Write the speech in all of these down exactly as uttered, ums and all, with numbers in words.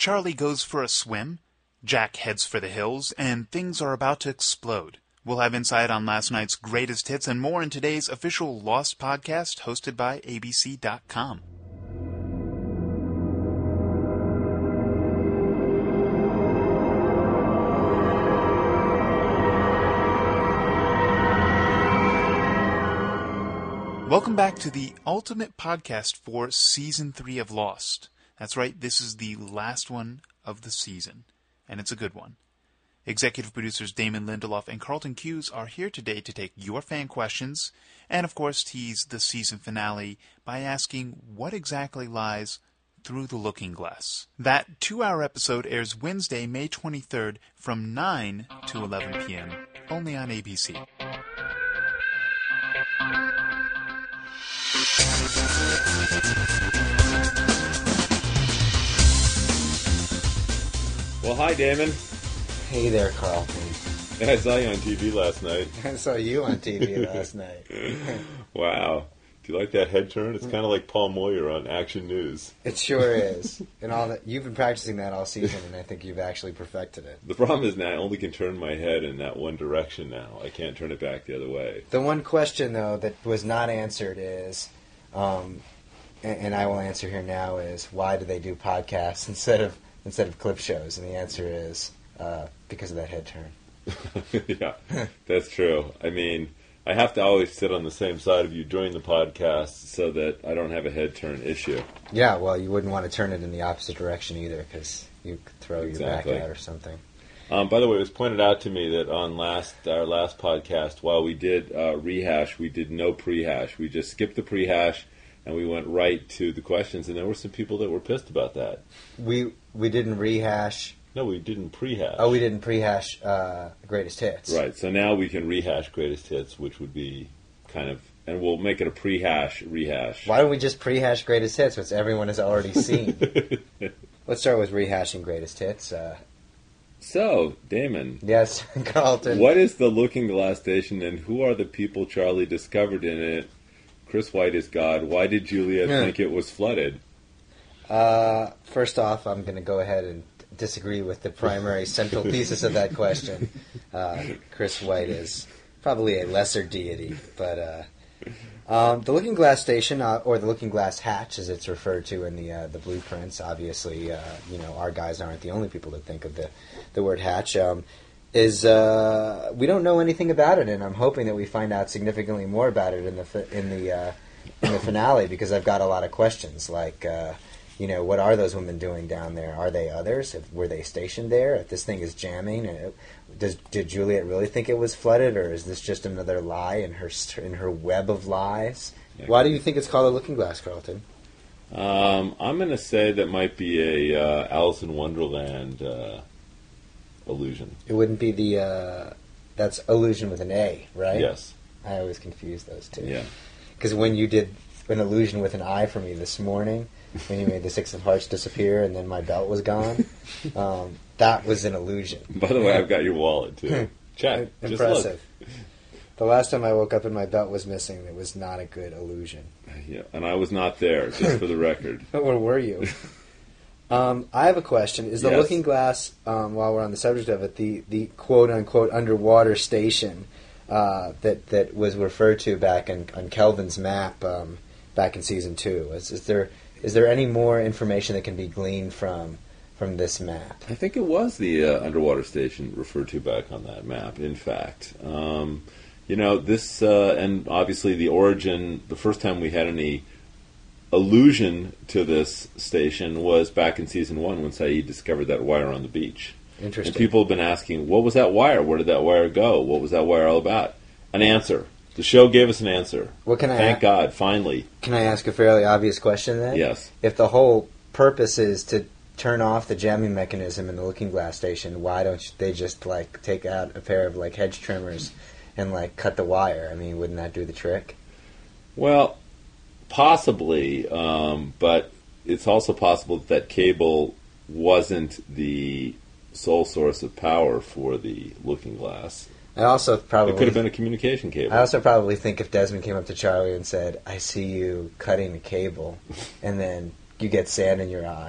Charlie goes for a swim, Jack heads for the hills, and things are about to explode. We'll have insight on last night's greatest hits and more in today's official Lost podcast hosted by A B C dot com. Welcome back to the ultimate podcast for Season three of Lost. That's right, this is the last one of the season, and it's a good one. Executive producers Damon Lindelof and Carlton Cuse are here today to take your fan questions, and of course tease the season finale by asking what exactly lies through the looking glass. That two-hour episode airs Wednesday, May twenty-third from nine to eleven p.m., only on A B C. Well, hi, Damon. Hey there, Carlton. I saw you on T V last night. I saw you on T V last night. Wow. Do you like that head turn? It's kind of like Paul Moyer on Action News. It sure is. And all that you've been practicing that all season, and I think you've actually perfected it. The problem is now I only can turn my head in that one direction now. I can't turn it back the other way. The one question, though, that was not answered is, um, and, and I will answer here now, is why do they do podcasts instead of instead of clip shows? And the answer is uh, because of that head turn. Yeah, that's true. I mean, I have to always sit on the same side of you during the podcast so that I don't have a head turn issue. Yeah, well, you wouldn't want to turn it in the opposite direction either because you could throw Exactly. your back out or something. Um, by the way, it was pointed out to me that on last our last podcast, while we did uh, rehash, we did no prehash. We just skipped the prehash and we went right to the questions. And there were some people that were pissed about that. We we didn't rehash. No, we didn't prehash. Oh, we didn't prehash uh, Greatest Hits. Right, so now we can rehash Greatest Hits, which would be kind of, and we'll make it a prehash rehash. Why don't we just prehash Greatest Hits, which everyone has already seen? Let's start with rehashing Greatest Hits. Uh, so, Damon. yes, Carlton. What is the Looking Glass Station, and who are the people Charlie discovered in it? Chris White is God. Why did Juliet Yeah. think it was flooded? Uh, first off, I'm going to go ahead and disagree with the primary central thesis of that question. Uh, Chris White is probably a lesser deity, but uh, um, the Looking Glass Station, uh, or the Looking Glass Hatch, as it's referred to in the uh, the blueprints. Obviously, uh, you know, our guys aren't the only people that think of the the word hatch. Um, is uh, we don't know anything about it, and I'm hoping that we find out significantly more about it in the fi- in the uh, in the finale because I've got a lot of questions like. Uh, You know, what are those women doing down there? Are they others? If, were they stationed there? If this thing is jamming, and it, does did Juliet really think it was flooded, or is this just another lie in her in her web of lies? Yeah. Why do you think it's called a looking glass, Carlton? Um, I'm going to say that might be a uh, Alice in Wonderland uh, illusion. It wouldn't be the uh, that's illusion with an A, right? Yes. I always confuse those two. Yeah. Because when you did an illusion with an I for me this morning, when you made the Six of Hearts disappear and then my belt was gone, um, that was an illusion. By the way, I've got your wallet, too. Check. Just Impressive. look. The last time I woke up and my belt was missing, it was not a good illusion. Yeah, and I was not there, just for the record. Where were you? um, I have a question. Is the Yes. Looking Glass, um, while we're on the subject of it, the, the quote-unquote underwater station uh, that that was referred to back in, on Kelvin's map um, back in Season two? Is, is there is there any more information that can be gleaned from from this map? I think it was the uh, underwater station referred to back on that map, in fact. Um, you know, this, uh, and obviously the origin, the first time we had any allusion to this station was back in Season one when Saeed discovered that wire on the beach. Interesting. And people have been asking, what was that wire? Where did that wire go? What was that wire all about? An answer. The show gave us an answer. What can I Thank a- God, finally. Can I ask a fairly obvious question then? Yes. If the whole purpose is to turn off the jamming mechanism in the Looking Glass station, why don't they just like take out a pair of like hedge trimmers and like cut the wire? I mean, wouldn't that do the trick? Well, possibly, um, but it's also possible that that cable wasn't the sole source of power for the Looking Glass. I also probably It could have been a communication cable. I also probably think if Desmond came up to Charlie and said, "I see you cutting the cable," and then you get sand in your eye,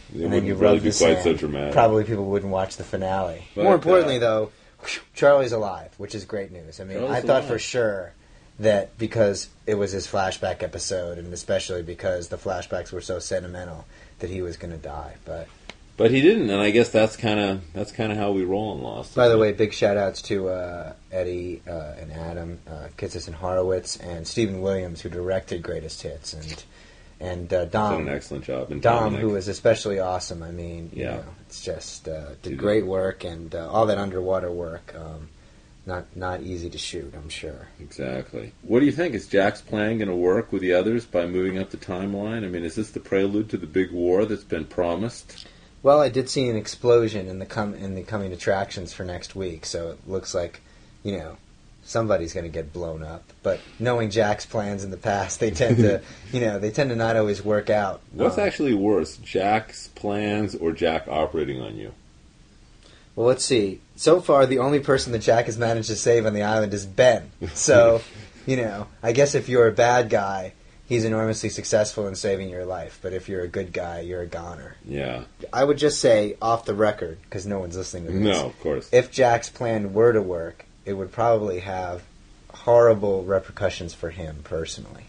It and then you wouldn't really rub be the quite sand. so dramatic. Probably people wouldn't watch the finale. But, More importantly, uh, though, Charlie's alive, which is great news. I mean, Charlie's I thought alive. for sure that because it was his flashback episode, and especially because the flashbacks were so sentimental, that he was going to die. But But he didn't, and I guess that's kind of that's kind of how we roll in Lost. by the way, big shout outs to uh, Eddie uh, and Adam, uh, Kitsis and Horowitz, and Stephen Williams, who directed Greatest Hits, and and uh, did Dom. an excellent job. And Dom, Dominic. who was especially awesome. I mean, you Yeah. know, it's just uh, did He great did. work, and uh, all that underwater work. Um, not not easy to shoot, I'm sure. Exactly. What do you think? Is Jack's plan going to work with the others by moving up the timeline? I mean, is this the prelude to the big war that's been promised? Well, I did see an explosion in the com- in the coming attractions for next week, so it looks like, you know, somebody's going to get blown up. But knowing Jack's plans in the past, they tend to, you know, they tend to not always work out. What's Um, actually worse, Jack's plans or Jack operating on you? Well, let's see. So far, the only person that Jack has managed to save on the island is Ben. So, you know, I guess if you're a bad guy, he's enormously successful in saving your life. But if you're a good guy, you're a goner. Yeah. I would just say, off the record, because no one's listening to this. No, of course. If Jack's plan were to work, it would probably have horrible repercussions for him personally.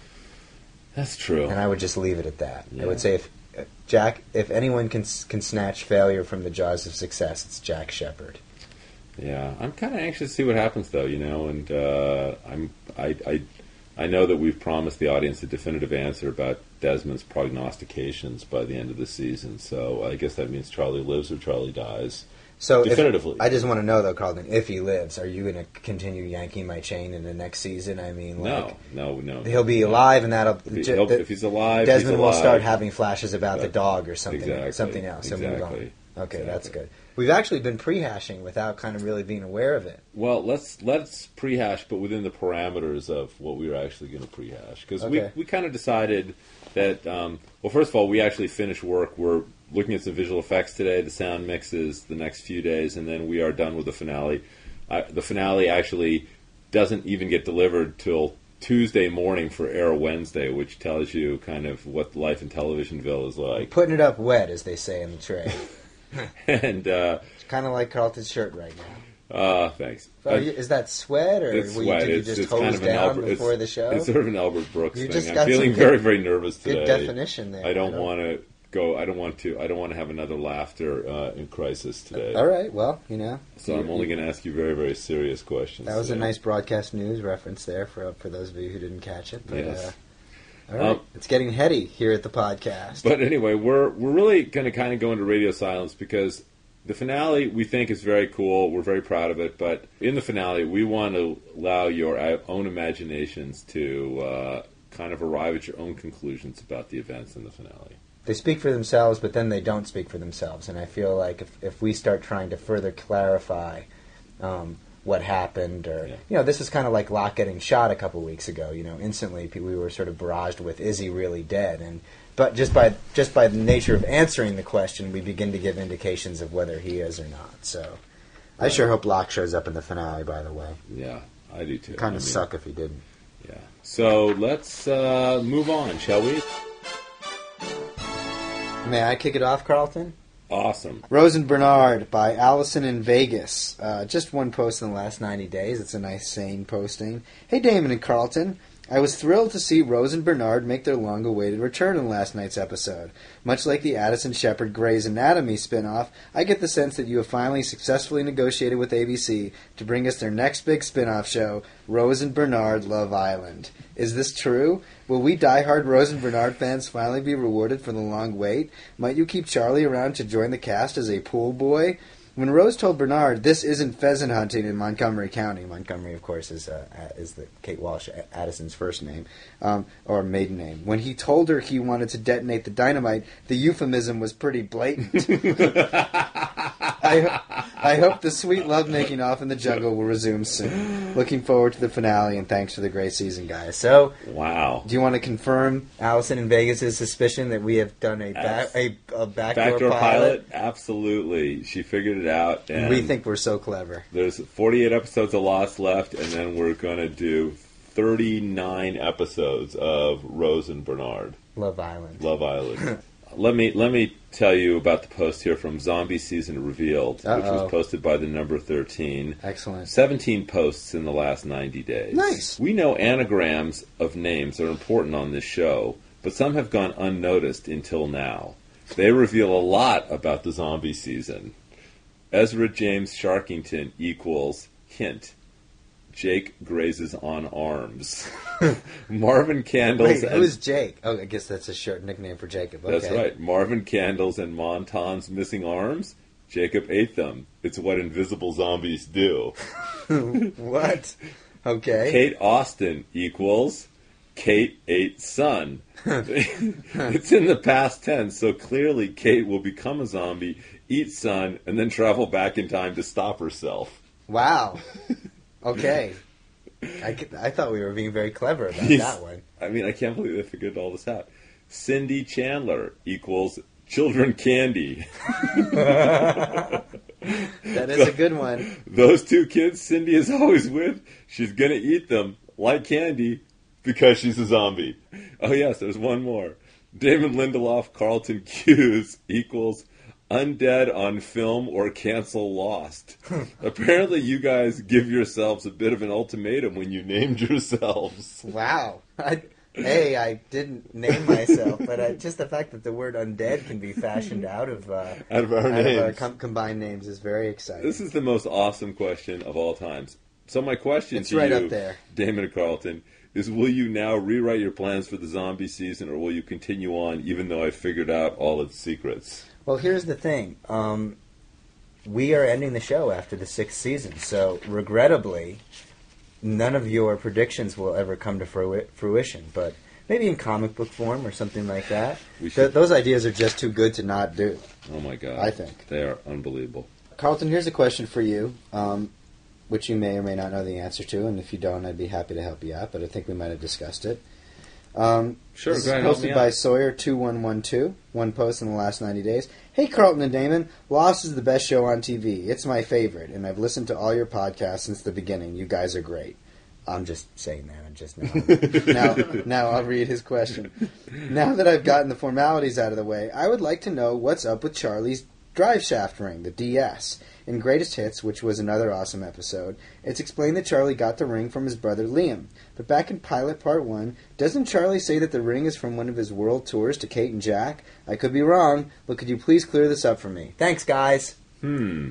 That's true. And I would just leave it at that. Yeah. I would say if if Jack, if anyone can can snatch failure from the jaws of success, it's Jack Shepherd. Yeah, I'm kind of anxious to see what happens, though. You know, and uh, I'm I, I I know that we've promised the audience a definitive answer about Desmond's prognostications by the end of the season. So I guess that means Charlie lives or Charlie dies. So if- Definitively. I just want to know though, Carlton, if he lives, are you going to continue yanking my chain in the next season? I mean, like, No, no, no. he'll be no. alive, and that'll. If, he, ju- he'll- the- if he's alive, Desmond he's will alive. start having flashes about the That- dog or something, exactly, something else. And move exactly, on. Okay, that's exactly. good. We've actually been prehashing without kind of really being aware of it. Well, let's let's prehash, but within the parameters of what we were actually going to prehash, because Okay. we we kind of decided that. Um, well, first of all, we actually finished work. We're looking at some visual effects today, the sound mixes the next few days, and then we are done with the finale. Uh, the finale actually doesn't even get delivered till Tuesday morning for air Wednesday, which tells you kind of what life in Televisionville is like. Putting it up wet, as they say in the trade. and uh, It's kind of like Carlton's shirt right now. uh, thanks. Oh, you- is that sweat, or It's were you, sweat. did you It's, just it's hose kind of an down Albert, before it's, the show? It's sort of an Albert Brooks You thing. just I'm got feeling some good- very, very nervous Good today. definition there. I don't, I don't- want to go. I don't want to. I don't want to have another laughter uh, in crisis today. All right, well, you know. So I'm only going to ask you very, very serious questions. That was a today. nice broadcast news reference there for for those of you who didn't catch it. But, Yes. uh, all right, Um, it's getting heady here at the podcast. But anyway, we're we're really going to kind of go into radio silence because the finale we think is very cool. We're very proud of it. But in the finale, we want to allow your own imaginations to uh, kind of arrive at your own conclusions about the events in the finale. They speak for themselves, but then they don't speak for themselves. And I feel like if, if we start trying to further clarify um, what happened, or, Yeah. you know, this is kind of like Locke getting shot a couple weeks ago. You know, instantly pe- we were sort of barraged with, is he really dead? And but just by just by the nature of answering the question, we begin to give indications of whether he is or not. So I sure hope Locke shows up in the finale, by the way. Yeah, I do too. Kind I of mean, suck if he didn't. Yeah. So let's uh, move on, shall we? May I kick it off, Carlton? Awesome. Rose and Bernard by Allison in Vegas. Uh, just one post in the last ninety days. It's a nice, sane posting. Hey, Damon and Carlton. I was thrilled to see Rose and Bernard make their long-awaited return in last night's episode. Much like the Addison Shepard Grey's Anatomy spin-off, I get the sense that you have finally successfully negotiated with A B C to bring us their next big spin-off show, Rose and Bernard Love Island. Is this true? Will we diehard Rose and Bernard fans finally be rewarded for the long wait? Might you keep Charlie around to join the cast as a pool boy? When Rose told Bernard this isn't pheasant hunting in Montgomery County, Montgomery, of course, is uh, is the Kate Walsh Addison's first name um, or maiden name. When he told her he wanted to detonate the dynamite, the euphemism was pretty blatant. I, ho- I hope the sweet lovemaking off in the jungle will resume soon. Looking forward to the finale, and thanks for the great season, guys. So, Wow. do you want to confirm Allison in Vegas' suspicion that we have done a back, a, a backdoor, Backdoor pilot? pilot? Absolutely. She figured it out. And We think we're so clever. there's forty-eight episodes of Lost left, and then we're going to do thirty-nine episodes of Rose and Bernard. Love Island. Love Island. let me let me tell you about the post here from Zombie Season Revealed, Uh-oh. which was posted by the number thirteen. Excellent. seventeen posts in the last ninety days. Nice. We know anagrams of names are important on this show, but some have gone unnoticed until now. They reveal a lot about the zombie season. Ezra James Sharkington equals hint. Jake grazes on arms. Marvin Candles. Wait, and, who is Jake? Oh, I guess that's a short nickname for Jacob. Okay. That's right. Marvin Candles and Montan's missing arms. Jacob ate them. It's what invisible zombies do. What? Okay. Kate Austin equals Kate ate son. It's in the past tense, so clearly Kate will become a zombie, eat son, and then travel back in time to stop herself. Wow. Okay. I, could- I thought we were being very clever about Yes. that one. I mean, I can't believe they figured all this out. Cindy Chandler equals children candy. That is a good one. Those two kids Cindy is always with, she's going to eat them like candy because she's a zombie. Oh, yes, there's one more. Damon Lindelof, Carlton Cuse equals undead on film or cancel Lost. Apparently you guys give yourselves a bit of an ultimatum when you named yourselves. Wow. I, hey, I didn't name myself, but I, just the fact that the word undead can be fashioned out of uh, Out of our out names. of our com- combined names is very exciting. This is the most awesome question of all times. So my question It's to right you, up there. Damon and Carlton, is will you now rewrite your plans for the zombie season, or will you continue on even though I figured out all its secrets? Well, here's the thing. Um, we are ending the show after the sixth season, so regrettably, none of your predictions will ever come to frui- fruition. But maybe in comic book form or something like that. We Th- should- those ideas are just too good to not do. Oh my God. I think. They are unbelievable. Carlton, here's a question for you, um, which you may or may not know the answer to, and if you don't, I'd be happy to help you out, but I think we might have discussed it. Um, Sure, this go is ahead, help posted me by out. Sawyer two one one two, one post in the last ninety days. Hey, Carlton and Damon, Lost is the best show on T V. It's my favorite, and I've listened to all your podcasts since the beginning. You guys are great. I'm just saying that. I'm just now. now, now I'll read his question. Now that I've gotten the formalities out of the way, I would like to know what's up with Charlie's drive shaft ring, the D S. In Greatest Hits, which was another awesome episode, it's explained that Charlie got the ring from his brother Liam. But back in Pilot Part one, doesn't Charlie say that the ring is from one of his world tours to Kate and Jack? I could be wrong, but could you please clear this up for me? Thanks, guys. Hmm.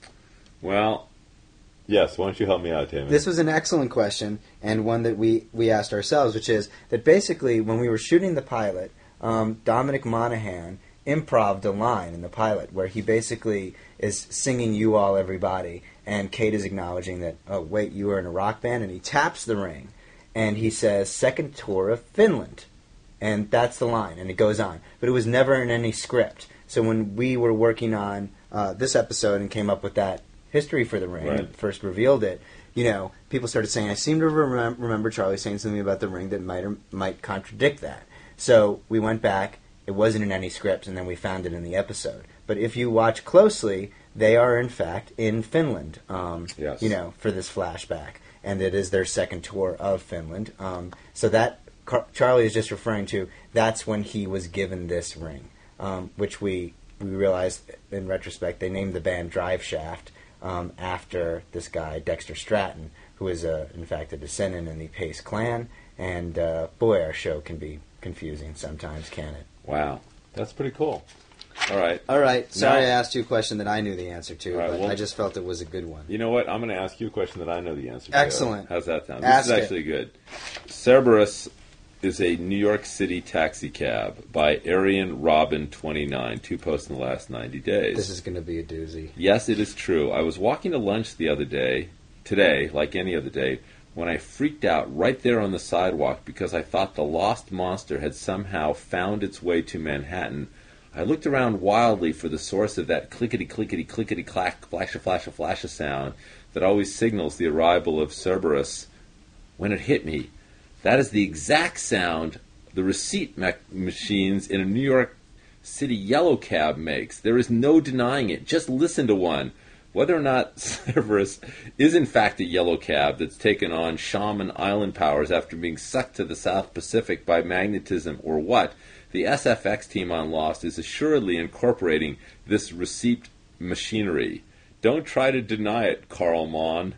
Well, yes, why don't you help me out, Damon? This was an excellent question, and one that we, we asked ourselves, which is that basically when we were shooting the pilot, um, Dominic Monaghan improv'd a line in the pilot where he basically is singing "You All Everybody," and Kate is acknowledging that, oh, wait, you were in a rock band, and he taps the ring, and he says, second tour of Finland. And that's the line, and it goes on. But it was never in any script. So when we were working on uh, this episode and came up with that history for the ring, Right. and first revealed it, you know, people started saying, I seem to remem- remember Charlie saying something about the ring that might or might contradict that. So we went back, it wasn't in any script, and then we found it in the episode. But if you watch closely, they are in fact in Finland, um, Yes. you know, for this flashback. And it is their second tour of Finland. Um, so that Car- Charlie is just referring to, that's when he was given this ring, um, which we, we realized in retrospect they named the band Drive Shaft um, after this guy, Dexter Stratton, who is, a, in fact, a descendant in the Pace clan. And, uh, boy, our show can be confusing sometimes, can it? Wow. That's pretty cool. All right. All right. Sorry Now- I asked you a question that I knew the answer to, All right, but well- I just felt it was a good one. You know what? I'm going to ask you a question that I know the answer to. Excellent. How's that sound? Ask this is it. actually good. Cerberus is a New York City taxi cab by Arian Robin twenty-nine, two posts in the last ninety days. This is going to be a doozy. Yes, it is true. I was walking to lunch the other day, today, like any other day, when I freaked out right there on the sidewalk because I thought the lost monster had somehow found its way to Manhattan. I looked around wildly for the source of that clickety-clickety-clickety-clack, flash-a-flash-a-flash-a sound that always signals the arrival of Cerberus. When it hit me, that is the exact sound the receipt ma- machines in a New York City yellow cab makes. There is no denying it. Just listen to one. Whether or not Cerberus is in fact a yellow cab that's taken on shaman island powers after being sucked to the South Pacific by magnetism or what, The S F X team on Lost is assuredly incorporating this receipt machinery. Don't try to deny it, Carl Mon.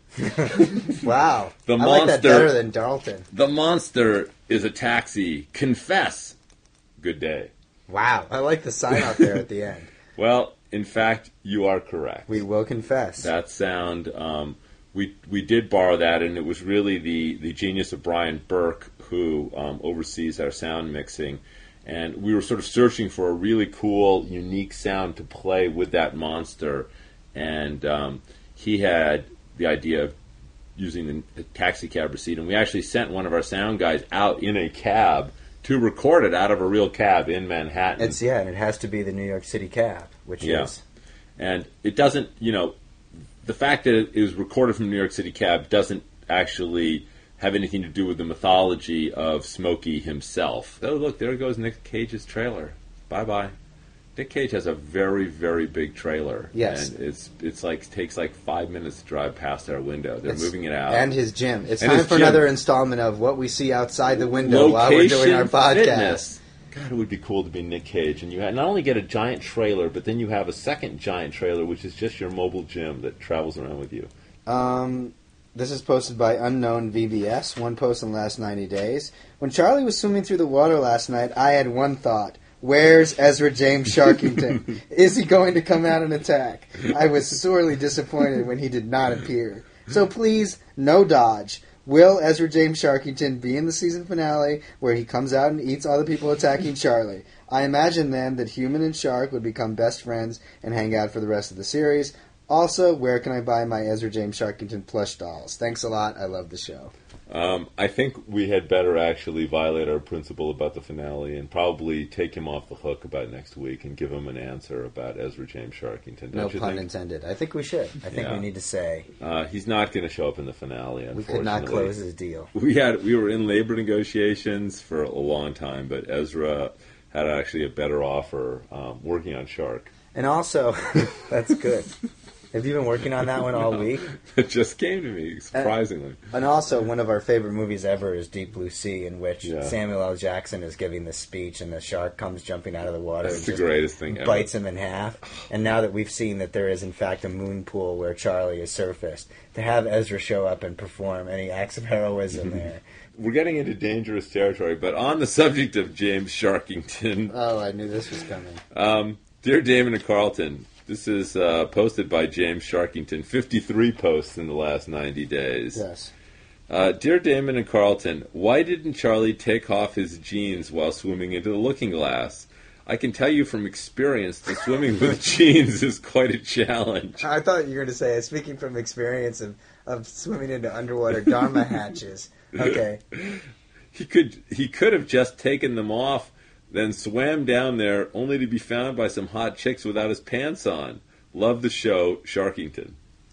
Wow. The I monster, like that better than Dalton. The monster is a taxi. Confess. Good day. Wow. I like the sign out there at the end. Well, in fact, you are correct. We will confess. That sound, um, we we did borrow that, and it was really the, the genius of Brian Burke, who um, oversees our sound mixing. And we were sort of searching for a really cool, unique sound to play with that monster. And um, he had the idea of using the taxi cab receipt. And we actually sent one of our sound guys out in a cab to record it out of a real cab in Manhattan. It's yeah, and it has to be the New York City cab, which yeah. is... And it doesn't, you know, the fact that it was recorded from New York City cab doesn't actually have anything to do with the mythology of Smokey himself. Oh, look, there goes Nick Cage's trailer. Bye-bye. Nick Cage has a very, very big trailer. Yes. And it's it's like takes like five minutes to drive past our window. They're It's- moving it out. And his gym. It's And time his for gym. another installment of what we see outside the window while we're doing our Location podcast. fitness. God, it would be cool to be Nick Cage. And you had, not only get a giant trailer, but then you have a second giant trailer, which is just your mobile gym that travels around with you. Um, this is posted by Unknown V B S, one post in the last ninety days. When Charlie was swimming through the water last night, I had one thought. Where's Ezra James Sharkington? Is he going to come out and attack? I was sorely disappointed when he did not appear. So please, no dodge. Will Ezra James Sharkington be in the season finale where he comes out and eats all the people attacking Charlie? I imagine then that Human and Shark would become best friends and hang out for the rest of the series. Also, where can I buy my Ezra James Sharkington plush dolls? Thanks a lot. I love the show. Um, I think we had better actually violate our principle about the finale and probably take him off the hook about next week and give him an answer about Ezra James Sharkington. Don't No you pun think? intended. I think we should. I think Yeah. we need to say Uh, he's not going to show up in the finale, we unfortunately. could not close his deal. We had we were in labor negotiations for a long time, but Ezra had actually a better offer um, working on Shark. And also, that's good. Have you been working on that one all week? It just came to me, surprisingly. And also, one of our favorite movies ever is Deep Blue Sea, in which Yeah. Samuel L. Jackson is giving the speech, and the shark comes jumping out of the water That's and the just greatest thing ever. bites him in half. And now that we've seen that there is, in fact, a moon pool where Charlie is surfaced, to have Ezra show up and perform any acts of heroism there. We're getting into dangerous territory, but on the subject of James Sharkington, Oh, I knew this was coming. um, dear Damon and Carlton, this is uh, posted by James Sharkington, fifty-three posts in the last ninety days. Yes. Uh, Dear Damon and Carlton, why didn't Charlie take off his jeans while swimming into the looking glass? I can tell you from experience that swimming with jeans is quite a challenge. I thought you were going to say, speaking from experience of, of swimming into underwater Dharma hatches. Okay. He could he could have just taken them off, then swam down there, only to be found by some hot chicks without his pants on. Love the show, Sharkington.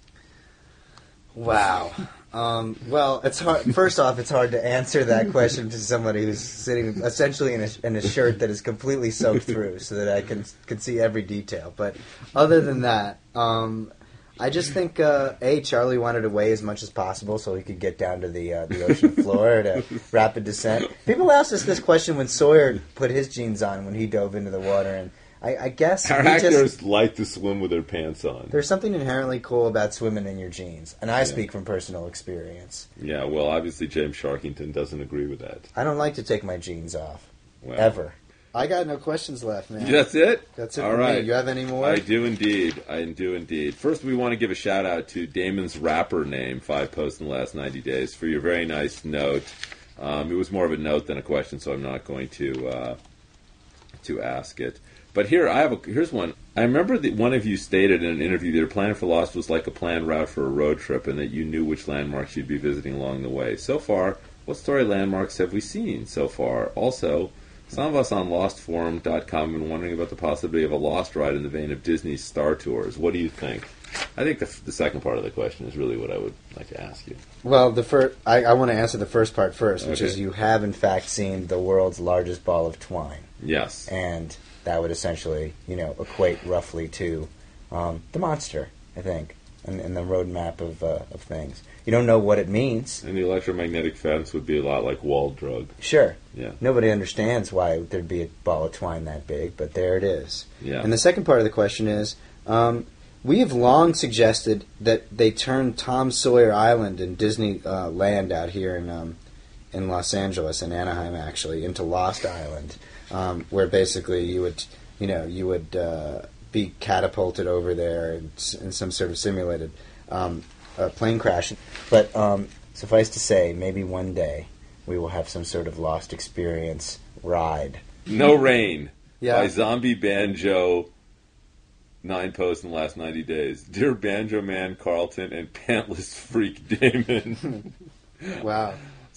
Wow. Um, well, it's hard. First off, it's hard to answer that question to somebody who's sitting essentially in a, in a shirt that is completely soaked through, so that I can can see every detail. But other than that, um, I just think uh, a Charlie wanted to weigh as much as possible so he could get down to the uh, the ocean floor at a rapid descent. People asked us this question when Sawyer put his jeans on when he dove into the water, and I, I guess Our we actors just, like to swim with their pants on. there's something inherently cool about swimming in your jeans, and I Yeah. speak from personal experience. Yeah, well, obviously James Sharkington doesn't agree with that. I don't like to take my jeans off. Well, Ever. I got no questions left, man. That's it? That's it All for right. me. You have any more? I do indeed. I do indeed. First, we want to give a shout out to Damon's rapper name, five posts in the last ninety days, for your very nice note. Um, it was more of a note than a question, so I'm not going to uh, to ask it. But here, I have a, here's one. I remember that one of you stated in an interview that your plan for Lost was like a planned route for a road trip, and that you knew which landmarks you'd be visiting along the way. So far, what story landmarks have we seen so far? Also, some of us on lost forum dot com have been wondering about the possibility of a Lost ride in the vein of Disney's Star Tours. What do you think? I think the, the second part of the question is really what I would like to ask you. Well, the first, I, I want to answer the first part first, which Okay. is you have in fact seen the world's largest ball of twine, Yes. and that would essentially, you know, equate roughly to um, the monster, I think. in, in the roadmap of uh, of things. You don't know what it means. And the electromagnetic fence would be a lot like wall drug. Sure. Yeah. Nobody understands why there'd be a ball of twine that big, but there it is. Yeah. And the second part of the question is, um, we have long suggested that they turn Tom Sawyer Island in Disney uh, Land out here in um, in Los Angeles, in Anaheim, actually, into Lost Island, um, where basically you would, you know, you would uh, be catapulted over there in, in some sort of simulated um, uh, plane crash. But um, suffice to say, maybe one day we will have some sort of Lost experience ride. No Rain Yeah. by Zombie Banjo, nine posts in the last ninety days. Dear Banjo Man Carlton and Pantless Freak Damon. Wow.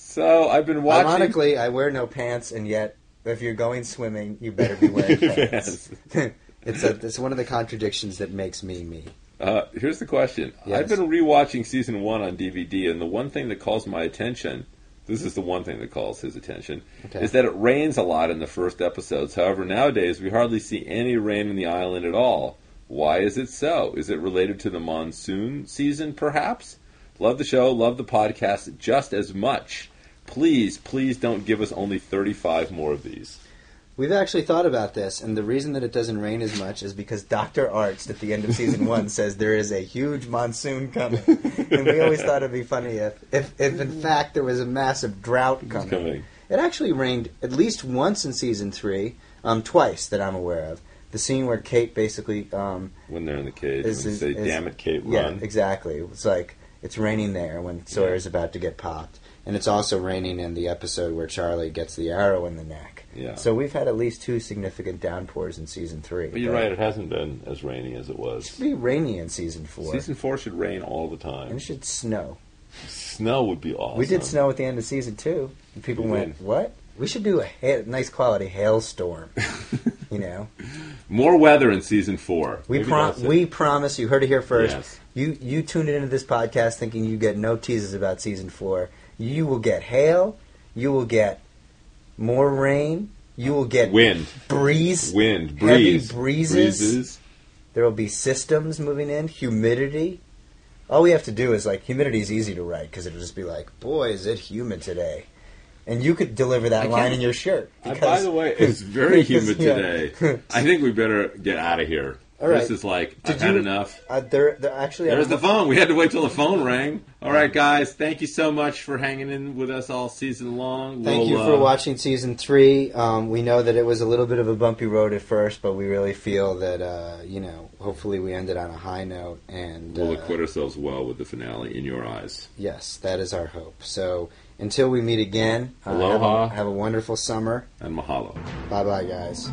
So I've been watching... Ironically, I wear no pants, and yet if you're going swimming, you better be wearing pants. it's, a, it's one of the contradictions that makes me me. Uh, here's the question. Yes. I've been rewatching season one on D V D, and the one thing that calls my attention, this is the one thing that calls his attention, Okay. is that it rains a lot in the first episodes. However, nowadays we hardly see any rain in the island at all. Why is it so? Is it related to the monsoon season, perhaps? Love the show, love the podcast just as much. Please, please don't give us only thirty-five more of these. We've actually thought about this, and the reason that it doesn't rain as much is because Doctor Arzt at the end of season one says there is a huge monsoon coming. And we always thought it'd be funny if, if, if in fact there was a massive drought coming. coming. It actually rained at least once in season three, um, twice that I'm aware of. The scene where Kate basically... Um, When they're in the cage, is, when is, they say, is, damn it, Kate, yeah, run. exactly. It's like, it's raining there when Sawyer's about to get popped. And it's also raining in the episode where Charlie gets the arrow in the neck. Yeah. So we've had at least two significant downpours in season three. But you're right, it hasn't been as rainy as it was. It should be rainy in season four. Season four should rain all the And time. it should snow. Snow would be awesome. We did snow at the end of season two. And people We went, did. what? We should do a ha- nice quality hailstorm. You know? More weather in season four. We Maybe prom- that's it. we promise, you heard it here first. Yes. You you tuned into this podcast thinking you get no teases about season four. You will get hail. You will get more rain. You will get Wind. breeze. Wind. Heavy Breeze. breezes. Breezes. There will be systems moving in. Humidity. All we have to do is, like, humidity is easy to write because it'll just be like, boy, is it humid today. And you could deliver that I line can't- in your shirt. Uh, because- by the way, it's very because, humid yeah. today. I think we better get out of here. All This right. is like, Did I've had you- enough. Uh, there, there, actually, There's I'm- the phone. We had to wait till the phone rang. All right, guys. Thank you so much for hanging in with us all season long. Thank We'll, you for uh, watching season three. Um, we know that it was a little bit of a bumpy road at first, but we really feel that, uh, you know, hopefully we ended on a high note. And We'll uh, acquit ourselves well with the finale in your eyes. yes, that is our hope. So until we meet again, uh, have, Aloha. a, have a wonderful summer. And mahalo. Bye-bye, guys.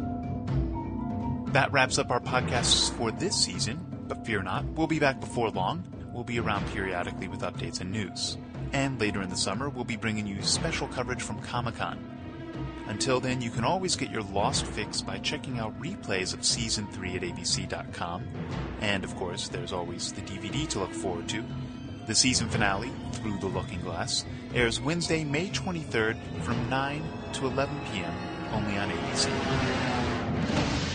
That wraps up our podcasts for this season, but fear not, we'll be back before long. We'll be around periodically with updates and news. And later in the summer, we'll be bringing you special coverage from Comic-Con. Until then, you can always get your Lost fix by checking out replays of Season three at A B C dot com. And, of course, there's always the D V D to look forward to. The season finale, Through the Looking Glass, airs Wednesday, May twenty-third from nine to eleven p.m. only on A B C.